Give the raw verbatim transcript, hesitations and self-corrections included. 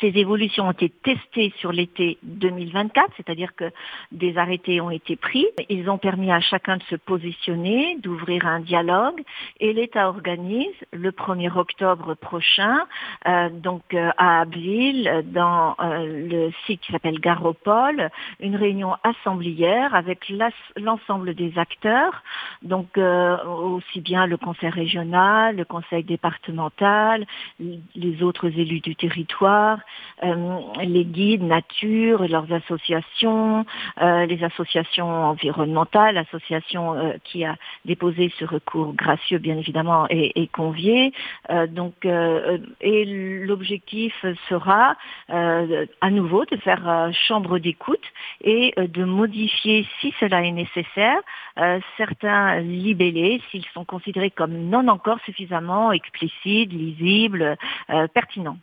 Ces évolutions ont été testées sur l'été deux mille vingt-quatre, c'est-à-dire que des arrêtés ont été pris. Ils ont permis à chacun de se positionner, d'ouvrir un dialogue, et l'État organise le premier octobre prochain, euh, donc euh, à Abbeville, dans euh, le site qui s'appelle Garopole, une réunion assemblière avec l'ensemble des acteurs, donc euh, aussi bien le conseil régional, le conseil départemental, les autres élus du territoire, euh, les guides nature, leurs associations, euh, les associations environnementales, l'association euh, qui a déposé ce recours gracieux, bien évidemment, est, est conviée. Euh, donc, euh, et l'objectif sera euh, à nouveau de faire euh, chambre d'écoute et euh, de modifier, si cela est nécessaire, euh, certains libellés, s'ils sont considérés comme non encore suffisamment explicites, lisibles, euh, pertinents.